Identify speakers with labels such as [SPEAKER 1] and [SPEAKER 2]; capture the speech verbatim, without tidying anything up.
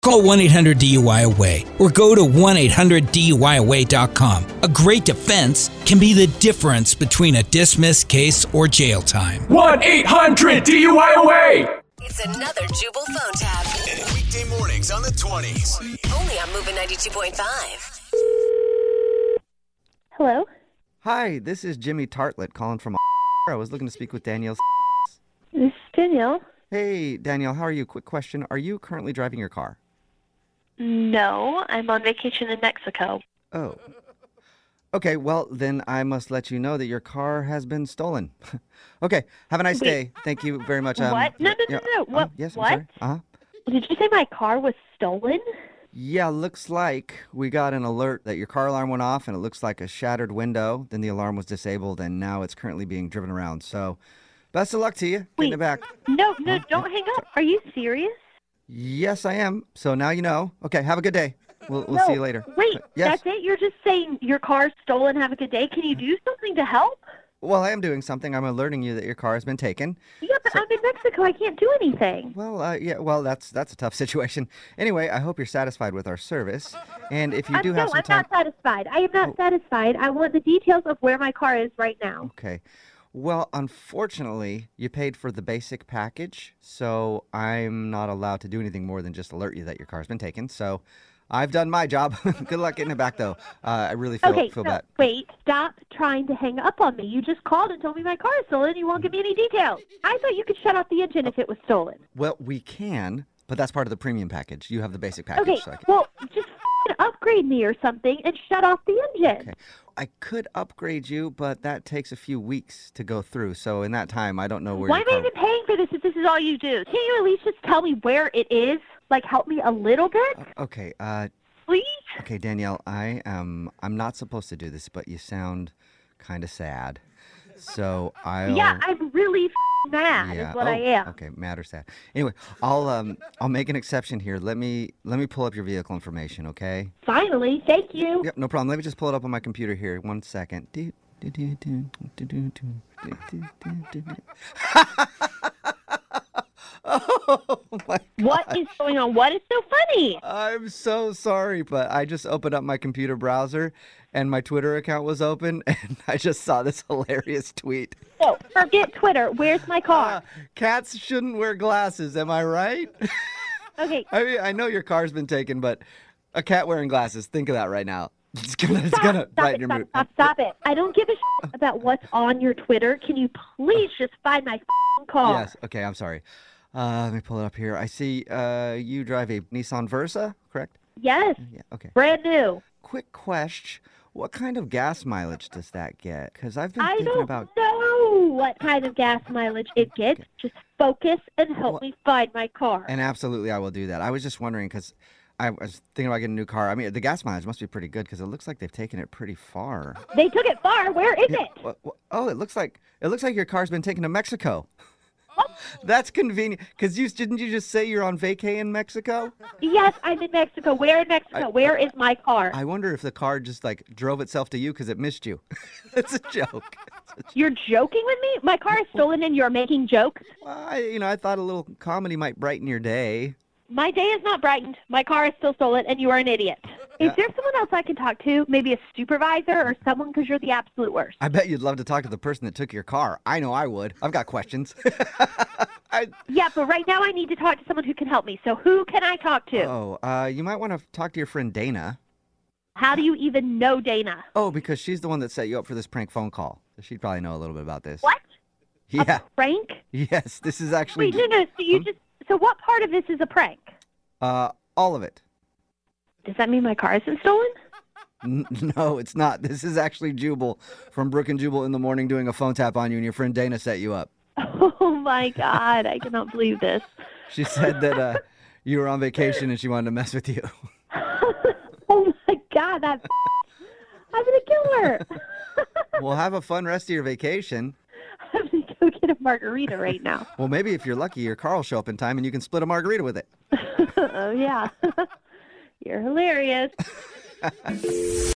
[SPEAKER 1] Call one eight hundred D U I away or go to one eight hundred D U I away dot com. A great defense can be the difference between a dismissed case or jail time.
[SPEAKER 2] one eight hundred D U I away!
[SPEAKER 3] It's another Jubal phone tab.
[SPEAKER 4] Weekday mornings on the twenties.
[SPEAKER 3] Only on Moving ninety-two point five.
[SPEAKER 5] Hello?
[SPEAKER 6] Hi, this is Jimmy Tartlett calling from I was looking to speak with Danielle.
[SPEAKER 5] This is Danielle.
[SPEAKER 6] Hey, Danielle, how are you? Quick question. Are you currently driving your car?
[SPEAKER 5] No, I'm on vacation in Mexico.
[SPEAKER 6] Oh. Okay, well, then I must let you know that your car has been stolen. Okay, have a nice
[SPEAKER 5] Wait.
[SPEAKER 6] day. Thank you very much. Um,
[SPEAKER 5] What? No, no, no,
[SPEAKER 6] yeah,
[SPEAKER 5] no. What?
[SPEAKER 6] uh, yes, I'm
[SPEAKER 5] What?
[SPEAKER 6] sorry. Uh-huh.
[SPEAKER 5] Did you say my car was stolen?
[SPEAKER 6] Yeah, looks like we got an alert that your car alarm went off, and it looks like a shattered window. Then the alarm was disabled, and now it's currently being driven around. So, best of luck to you. Getting
[SPEAKER 5] Wait.
[SPEAKER 6] it back.
[SPEAKER 5] No, no, don't hang up. Are you serious?
[SPEAKER 6] Yes, I am. So now you know. Okay, have a good day. We'll, we'll
[SPEAKER 5] no.
[SPEAKER 6] see you later.
[SPEAKER 5] Wait,
[SPEAKER 6] Yes.
[SPEAKER 5] that's it? You're just saying your car's stolen, have a good day? Can you do something to help?
[SPEAKER 6] Well, I am doing something. I'm alerting you that your car has been taken.
[SPEAKER 5] Yeah, but I'm in Mexico. I can't do anything.
[SPEAKER 6] Well, uh, yeah, well, that's that's a tough situation. Anyway, I hope you're satisfied with our service. And if you
[SPEAKER 5] I'm,
[SPEAKER 6] do
[SPEAKER 5] no,
[SPEAKER 6] have some
[SPEAKER 5] I'm
[SPEAKER 6] time...
[SPEAKER 5] not satisfied. I am not
[SPEAKER 6] Oh.
[SPEAKER 5] satisfied. I want the details of where my car is right now.
[SPEAKER 6] Okay. Well, unfortunately, you paid for the basic package, so I'm not allowed to do anything more than just alert you that your car's been taken. So I've done my job. Good luck getting it back, though. Uh, I really feel,
[SPEAKER 5] Okay,
[SPEAKER 6] feel
[SPEAKER 5] no,
[SPEAKER 6] bad.
[SPEAKER 5] wait. Stop trying to hang up on me. You just called and told me my car is stolen. You won't give me any details. I thought you could shut off the engine if it was stolen.
[SPEAKER 6] Well, we can, but that's part of the premium package. You have the basic package.
[SPEAKER 5] Okay,
[SPEAKER 6] so I can...
[SPEAKER 5] well, just f***ing upgrade me or something and shut off the engine.
[SPEAKER 6] Okay. I could upgrade you, but that takes a few weeks to go through. So in that time, I don't know where
[SPEAKER 5] Why
[SPEAKER 6] your
[SPEAKER 5] am I
[SPEAKER 6] car...
[SPEAKER 5] even paying for this if this is all you do? Can't you at least just tell me where it is? Like, help me a little bit,
[SPEAKER 6] Okay, uh,
[SPEAKER 5] please?
[SPEAKER 6] okay, Danielle, I am, I'm not supposed to do this, but you sound kind of sad. So I'll...
[SPEAKER 5] Yeah, I'm really f***ing mad
[SPEAKER 6] Yeah.
[SPEAKER 5] is what
[SPEAKER 6] oh,
[SPEAKER 5] I am.
[SPEAKER 6] Okay, mad or sad. Anyway, I'll um I'll make an exception here. Let me let me pull up your vehicle information, okay?
[SPEAKER 5] Finally, thank you.
[SPEAKER 6] Yep, no problem. Let me just pull it up on my computer here. One second. Do, do, do, do, do, do, do, do, do, do, do. Oh my God.
[SPEAKER 5] What is going on? What is so funny?
[SPEAKER 6] I'm so sorry, but I just opened up my computer browser and my Twitter account was open and I just saw this hilarious tweet.
[SPEAKER 5] So, forget Twitter. Where's my car?
[SPEAKER 6] Uh, cats shouldn't wear glasses, am I right?
[SPEAKER 5] Okay.
[SPEAKER 6] I mean, I know your car's been taken, but a cat wearing glasses, think of that right now. It's gonna, it's
[SPEAKER 5] Stop,
[SPEAKER 6] gonna
[SPEAKER 5] stop
[SPEAKER 6] brighten
[SPEAKER 5] it,
[SPEAKER 6] your
[SPEAKER 5] stop,
[SPEAKER 6] mood.
[SPEAKER 5] stop, stop it. I don't give a shit about what's on your Twitter. Can you please just find my f***ing car?
[SPEAKER 6] Yes, okay, I'm sorry. Uh, let me pull it up here. I see uh, you drive a Nissan Versa, correct?
[SPEAKER 5] Yes,
[SPEAKER 6] Yeah, okay.
[SPEAKER 5] brand new.
[SPEAKER 6] Quick question. What kind of gas mileage does that get? Because I've been
[SPEAKER 5] I
[SPEAKER 6] thinking
[SPEAKER 5] don't
[SPEAKER 6] about...
[SPEAKER 5] know what kind of gas mileage it gets. Just focus and help
[SPEAKER 6] Well-
[SPEAKER 5] me find my car.
[SPEAKER 6] And absolutely, I will do that. I was just wondering because I was thinking about getting a new car. I mean, the gas mileage must be pretty good because it looks like they've taken it pretty far.
[SPEAKER 5] They took it far. Where is
[SPEAKER 6] Yeah,
[SPEAKER 5] it?
[SPEAKER 6] wha- wha- oh, it looks like it looks like your car's been taken to Mexico. That's convenient because you didn't you just say you're on vacay in Mexico?
[SPEAKER 5] Yes, I'm in Mexico. Where in Mexico?
[SPEAKER 6] I-
[SPEAKER 5] Where is my car?
[SPEAKER 6] I wonder if the car just like drove itself to you because it missed you. That's a joke.
[SPEAKER 5] You're joking with me? My car is stolen and you're making jokes?
[SPEAKER 6] Well, I, you know, I thought a little comedy might brighten your day.
[SPEAKER 5] My day is not brightened. My car is still stolen, and you are an idiot. Is
[SPEAKER 6] Yeah.
[SPEAKER 5] there someone else I can talk to? Maybe a supervisor or someone, because you're the absolute worst.
[SPEAKER 6] I bet you'd love to talk to the person that took your car. I know I would. I've got questions. I,
[SPEAKER 5] Yeah, but right now I need to talk to someone who can help me. So who can I talk to?
[SPEAKER 6] oh, uh, you might want to talk to your friend Dana.
[SPEAKER 5] How do you even know Dana?
[SPEAKER 6] Oh, because she's the one that set you up for this prank phone call. So she'd probably know a little bit about this.
[SPEAKER 5] What?
[SPEAKER 6] Yeah.
[SPEAKER 5] A prank?
[SPEAKER 6] Yes, this is actually...
[SPEAKER 5] Wait, no, no. So you
[SPEAKER 6] Hmm?
[SPEAKER 5] just. So what part of this is a prank?
[SPEAKER 6] Uh, all of it.
[SPEAKER 5] Does that mean my car has been stolen?
[SPEAKER 6] N- no, it's not. This is actually Jubal from Brook and Jubal in the morning doing a phone tap on you, and your friend Dana set you up.
[SPEAKER 5] Oh my God! I cannot believe this.
[SPEAKER 6] She said that uh, you were on vacation and she wanted to mess with you.
[SPEAKER 5] Oh my God! That. I'm gonna kill her.
[SPEAKER 6] Well, have a fun rest of your vacation.
[SPEAKER 5] I'm gonna go get a margarita right now.
[SPEAKER 6] Well, maybe if you're lucky, your car will show up in time and you can split a margarita with it.
[SPEAKER 5] Oh yeah. You're hilarious.